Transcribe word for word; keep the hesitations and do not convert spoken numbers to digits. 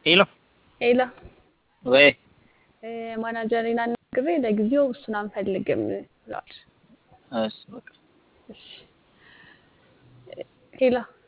ሄሎ ሄሎ ወይ ማናጀሪን አናግሬ ለጊዜው እሱን አንፈልግም ብሏል። እሺ በቃ እሺ ሄሎ